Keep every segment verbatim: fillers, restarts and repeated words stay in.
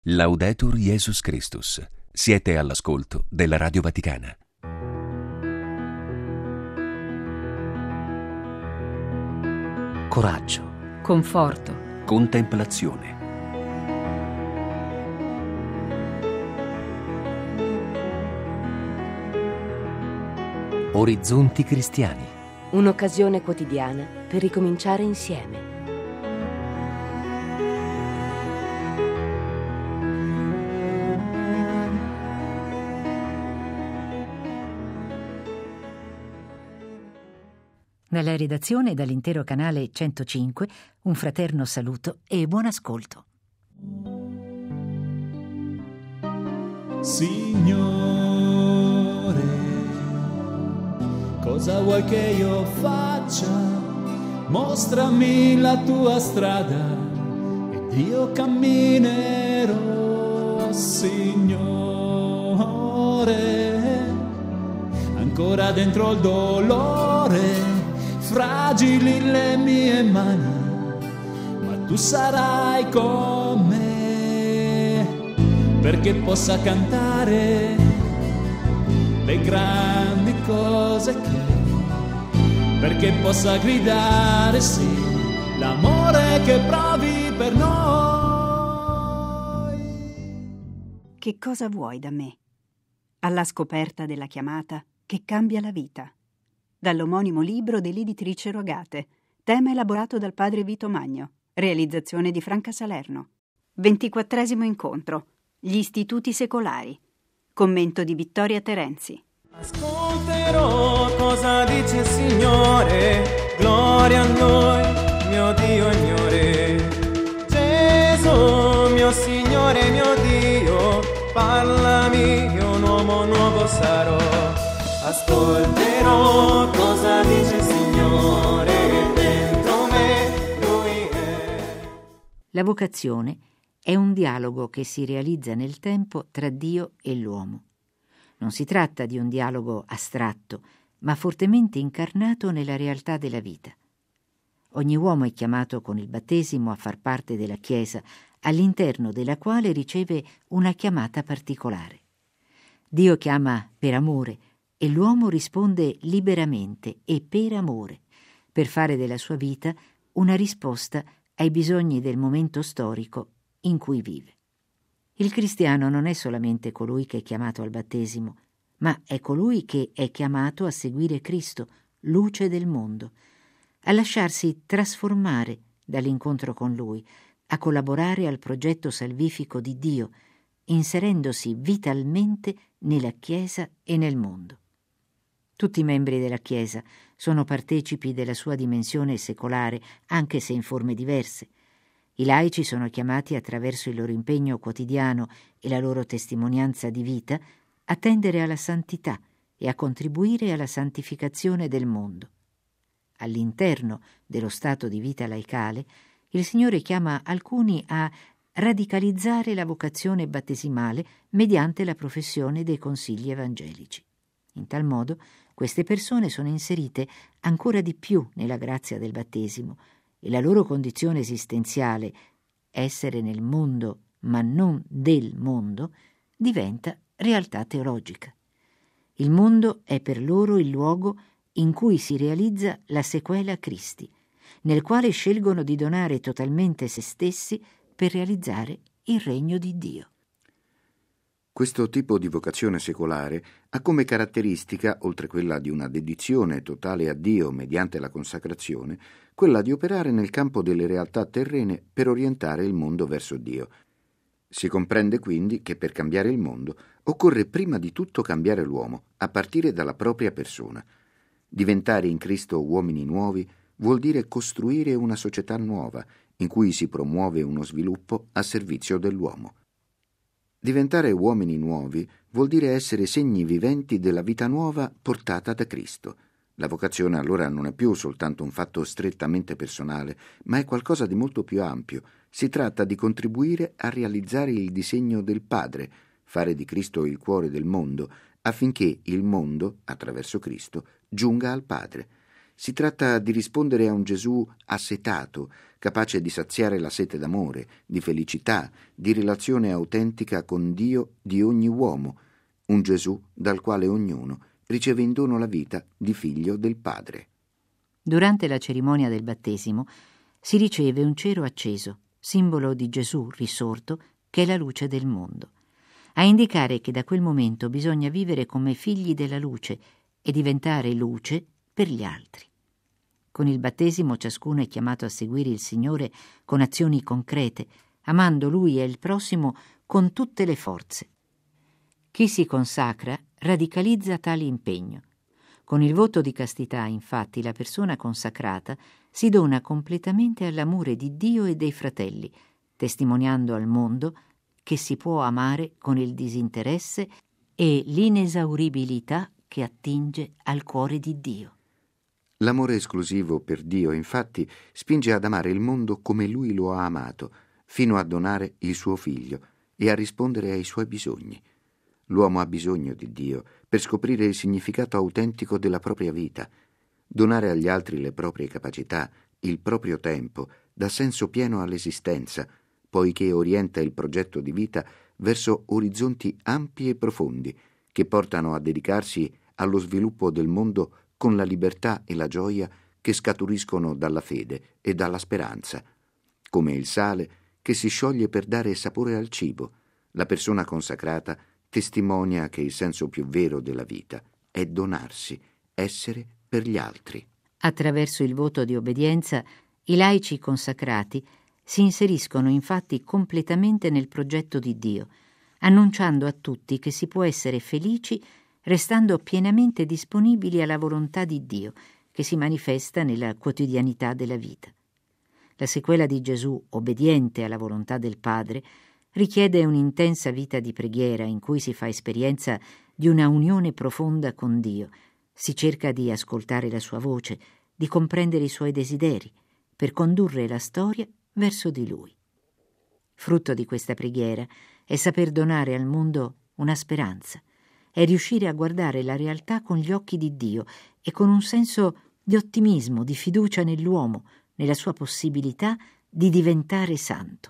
Laudetur Jesus Christus. Siete all'ascolto della Radio Vaticana. Coraggio, conforto, Contemplazione. orizzonti cristiani. un'occasione quotidiana per ricominciare insieme. Dalla redazione e dall'intero canale centocinque, un fraterno saluto e buon ascolto. Signore, cosa vuoi che io faccia? Mostrami la tua strada ed io camminerò, Signore. Ancora dentro il dolore, fragili le mie mani, ma tu sarai con me, perché possa cantare le grandi cose che, perché possa gridare sì, l'amore che provi per noi. Che cosa vuoi da me? Alla scoperta della chiamata che cambia la vita. Dall'omonimo libro dell'editrice Rogate, tema elaborato dal padre Vito Magno, realizzazione di Franca Salerno. ventiquattresimo incontro, gli istituti secolari, commento di Vittoria Terenzi. Ascolterò cosa dice il Signore, gloria a noi, mio Dio e mio Re. Gesù, mio Signore, mio Dio, parlami, io un uomo nuovo sarò. Ascolterò cosa dice il Signore, dentro me Lui è. La vocazione è un dialogo che si realizza nel tempo tra Dio e l'uomo. Non si tratta di un dialogo astratto, ma fortemente incarnato nella realtà della vita. Ogni uomo è chiamato con il battesimo a far parte della Chiesa, all'interno della quale riceve una chiamata particolare. Dio chiama per amore, e l'uomo risponde liberamente e per amore, per fare della sua vita una risposta ai bisogni del momento storico in cui vive. Il cristiano non è solamente colui che è chiamato al battesimo, ma è colui che è chiamato a seguire Cristo, luce del mondo, a lasciarsi trasformare dall'incontro con Lui, a collaborare al progetto salvifico di Dio, inserendosi vitalmente nella Chiesa e nel mondo. Tutti i membri della Chiesa sono partecipi della sua dimensione secolare, anche se in forme diverse. I laici sono chiamati, attraverso il loro impegno quotidiano e la loro testimonianza di vita, a tendere alla santità e a contribuire alla santificazione del mondo. All'interno dello stato di vita laicale, il Signore chiama alcuni a radicalizzare la vocazione battesimale mediante la professione dei consigli evangelici. In tal modo, queste persone sono inserite ancora di più nella grazia del battesimo e la loro condizione esistenziale, essere nel mondo ma non del mondo, diventa realtà teologica. Il mondo è per loro il luogo in cui si realizza la sequela Christi, nel quale scelgono di donare totalmente se stessi per realizzare il regno di Dio. Questo tipo di vocazione secolare ha come caratteristica, oltre quella di una dedizione totale a Dio mediante la consacrazione, quella di operare nel campo delle realtà terrene per orientare il mondo verso Dio. Si comprende quindi che per cambiare il mondo occorre prima di tutto cambiare l'uomo, a partire dalla propria persona. Diventare in Cristo uomini nuovi vuol dire costruire una società nuova, in cui si promuove uno sviluppo a servizio dell'uomo. Diventare uomini nuovi vuol dire essere segni viventi della vita nuova portata da Cristo. La vocazione allora non è più soltanto un fatto strettamente personale, ma è qualcosa di molto più ampio. Si tratta di contribuire a realizzare il disegno del Padre, fare di Cristo il cuore del mondo, affinché il mondo, attraverso Cristo, giunga al Padre. Si tratta di rispondere a un Gesù assetato, capace di saziare la sete d'amore, di felicità, di relazione autentica con Dio di ogni uomo, un Gesù dal quale ognuno riceve in dono la vita di figlio del Padre. Durante la cerimonia del battesimo si riceve un cero acceso, simbolo di Gesù risorto, che è la luce del mondo, a indicare che da quel momento bisogna vivere come figli della luce e diventare luce per gli altri. Con il battesimo ciascuno è chiamato a seguire il Signore con azioni concrete, amando Lui e il prossimo con tutte le forze. Chi si consacra radicalizza tale impegno. Con il voto di castità, infatti, la persona consacrata si dona completamente all'amore di Dio e dei fratelli, testimoniando al mondo che si può amare con il disinteresse e l'inesauribilità che attinge al cuore di Dio. L'amore esclusivo per Dio, infatti, spinge ad amare il mondo come Lui lo ha amato, fino a donare il suo figlio e a rispondere ai suoi bisogni. L'uomo ha bisogno di Dio per scoprire il significato autentico della propria vita. Donare agli altri le proprie capacità, il proprio tempo, dà senso pieno all'esistenza, poiché orienta il progetto di vita verso orizzonti ampi e profondi che portano a dedicarsi allo sviluppo del mondo con la libertà e la gioia che scaturiscono dalla fede e dalla speranza. Come il sale che si scioglie per dare sapore al cibo, la persona consacrata testimonia che il senso più vero della vita è donarsi, essere per gli altri. Attraverso il voto di obbedienza, i laici consacrati si inseriscono infatti completamente nel progetto di Dio, annunciando a tutti che si può essere felici restando pienamente disponibili alla volontà di Dio, che si manifesta nella quotidianità della vita. La sequela di Gesù, obbediente alla volontà del Padre, richiede un'intensa vita di preghiera in cui si fa esperienza di una unione profonda con Dio, si cerca di ascoltare la sua voce, di comprendere i suoi desideri, per condurre la storia verso di Lui. Frutto di questa preghiera è saper donare al mondo una speranza, è riuscire a guardare la realtà con gli occhi di Dio e con un senso di ottimismo, di fiducia nell'uomo, nella sua possibilità di diventare santo.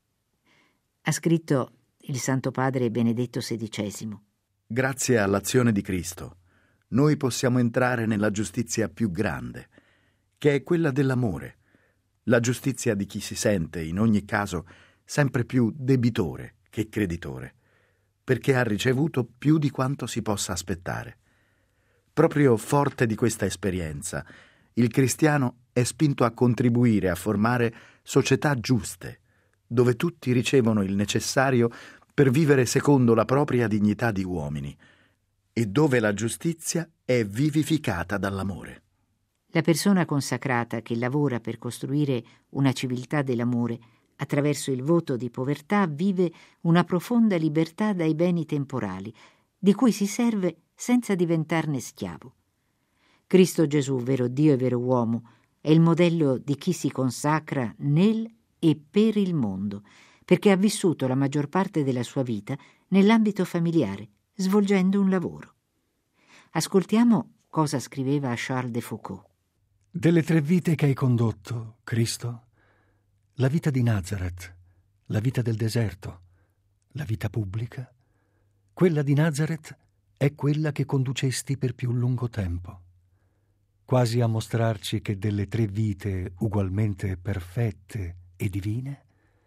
Ha scritto il Santo Padre Benedetto sedicesimo. Grazie all'azione di Cristo, noi possiamo entrare nella giustizia più grande, che è quella dell'amore, la giustizia di chi si sente, in ogni caso, sempre più debitore che creditore, perché ha ricevuto più di quanto si possa aspettare. Proprio forte di questa esperienza, il cristiano è spinto a contribuire a formare società giuste, dove tutti ricevono il necessario per vivere secondo la propria dignità di uomini e dove la giustizia è vivificata dall'amore. La persona consacrata che lavora per costruire una civiltà dell'amore attraverso il voto di povertà vive una profonda libertà dai beni temporali, di cui si serve senza diventarne schiavo. Cristo Gesù, vero Dio e vero uomo, è il modello di chi si consacra nel e per il mondo, perché ha vissuto la maggior parte della sua vita nell'ambito familiare, svolgendo un lavoro. Ascoltiamo cosa scriveva Charles de Foucauld. Delle tre vite che hai condotto, Cristo, la vita di Nazareth, la vita del deserto, la vita pubblica, quella di Nazareth è quella che conducesti per più lungo tempo, quasi a mostrarci che delle tre vite ugualmente perfette e divine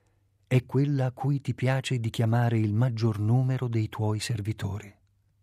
è quella a cui ti piace di chiamare il maggior numero dei tuoi servitori.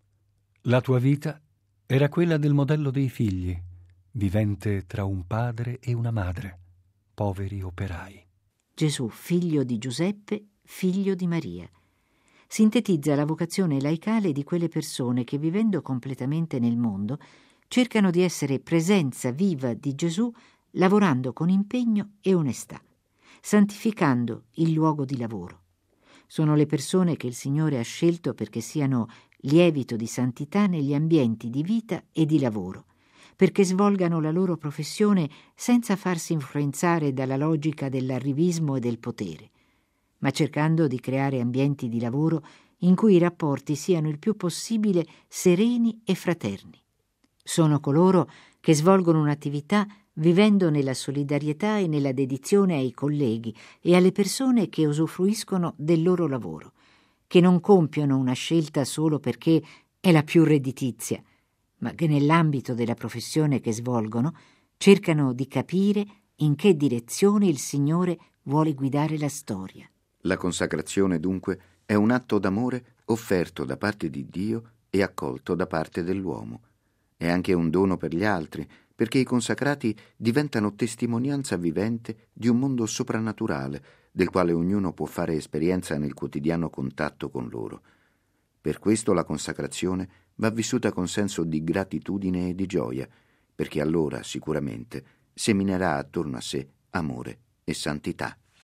La tua vita era quella del modello dei figli, vivente tra un padre e una madre, poveri operai. Gesù, figlio di Giuseppe, figlio di Maria, sintetizza la vocazione laicale di quelle persone che, vivendo completamente nel mondo, cercano di essere presenza viva di Gesù, lavorando con impegno e onestà, santificando il luogo di lavoro. Sono le persone che il Signore ha scelto perché siano lievito di santità negli ambienti di vita e di lavoro, perché svolgano la loro professione senza farsi influenzare dalla logica dell'arrivismo e del potere, ma cercando di creare ambienti di lavoro in cui i rapporti siano il più possibile sereni e fraterni. Sono coloro che svolgono un'attività vivendo nella solidarietà e nella dedizione ai colleghi e alle persone che usufruiscono del loro lavoro, che non compiono una scelta solo perché è la più redditizia, ma che nell'ambito della professione che svolgono cercano di capire in che direzione il Signore vuole guidare la storia. La consacrazione, dunque, è un atto d'amore offerto da parte di Dio e accolto da parte dell'uomo. È anche un dono per gli altri, perché i consacrati diventano testimonianza vivente di un mondo soprannaturale, del quale ognuno può fare esperienza nel quotidiano contatto con loro. Per questo la consacrazione va vissuta con senso di gratitudine e di gioia, perché allora sicuramente seminerà attorno a sé amore e santità.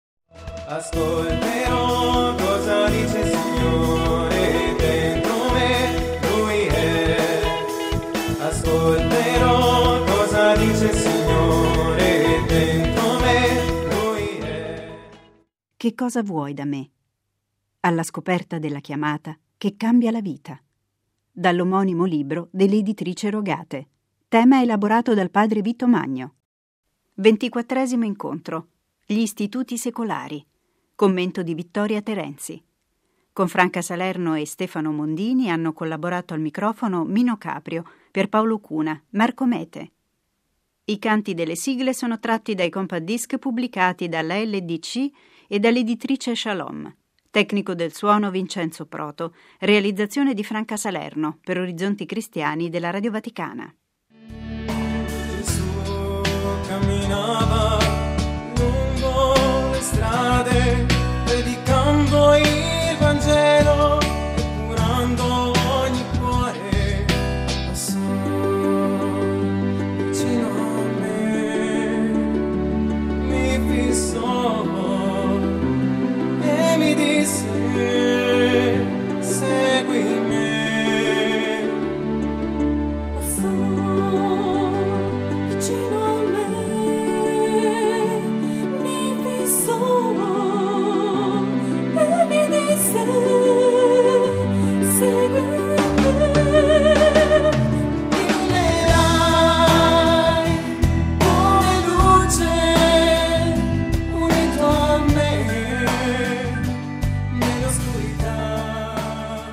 Ascolterò cosa dice il Signore dentro me, Lui è. Ascolterò cosa dice il Signore dentro me, Lui è. Che cosa vuoi da me? Alla scoperta della chiamata che cambia la vita. Dall'omonimo libro dell'editrice Rogate. Tema elaborato dal padre Vito Magno. ventiquattresimo incontro. Gli istituti secolari. Commento di Vittoria Terenzi. Con Franca Salerno e Stefano Mondini hanno collaborato al microfono Mino Caprio, Pierpaolo Cuna, Marco Mete. I canti delle sigle sono tratti dai compact disc pubblicati dalla L D C e dall'editrice Shalom. Tecnico del suono Vincenzo Proto. Realizzazione di Franca Salerno per Orizzonti Cristiani della Radio Vaticana. Gesù camminava lungo le strade, predicando il Vangelo e curando ogni cuore. Passò vicino a me, mi fissò e mi disse: segui me. Passò vicino a me, mi fissò e mi disse: segui me. Illuminirai come luce unito a me nell'oscurità.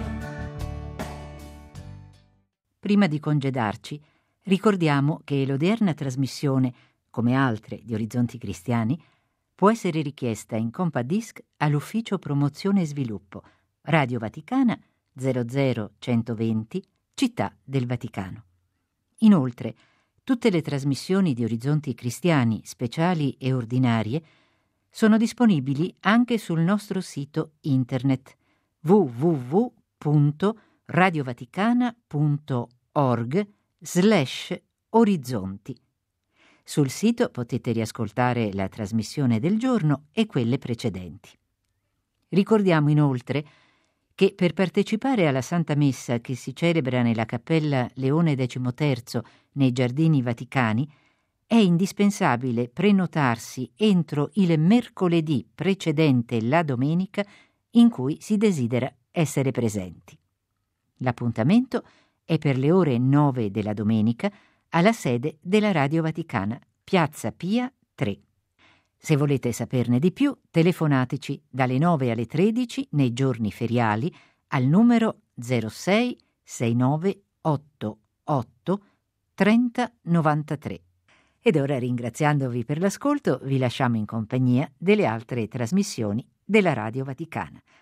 Prima di congedarci, ricordiamo che l'odierna trasmissione, come altre di Orizzonti Cristiani, può essere richiesta in compact disc all'Ufficio Promozione e Sviluppo, Radio Vaticana zero zero centoventi, Città del Vaticano. Inoltre, tutte le trasmissioni di Orizzonti Cristiani, speciali e ordinarie, sono disponibili anche sul nostro sito internet w w w punto radiovaticana punto org slash orizzonti. Sul sito potete riascoltare la trasmissione del giorno e quelle precedenti. Ricordiamo inoltre che per partecipare alla Santa Messa che si celebra nella Cappella Leone decimoterzo nei Giardini Vaticani è indispensabile prenotarsi entro il mercoledì precedente la domenica in cui si desidera essere presenti. L'appuntamento è per le ore nove della domenica alla sede della Radio Vaticana, Piazza Pia tre. Se volete saperne di più, telefonateci dalle nove alle tredici nei giorni feriali al numero zero sei sei nove otto otto trenta novantatré. Ed ora, ringraziandovi per l'ascolto, vi lasciamo in compagnia delle altre trasmissioni della Radio Vaticana.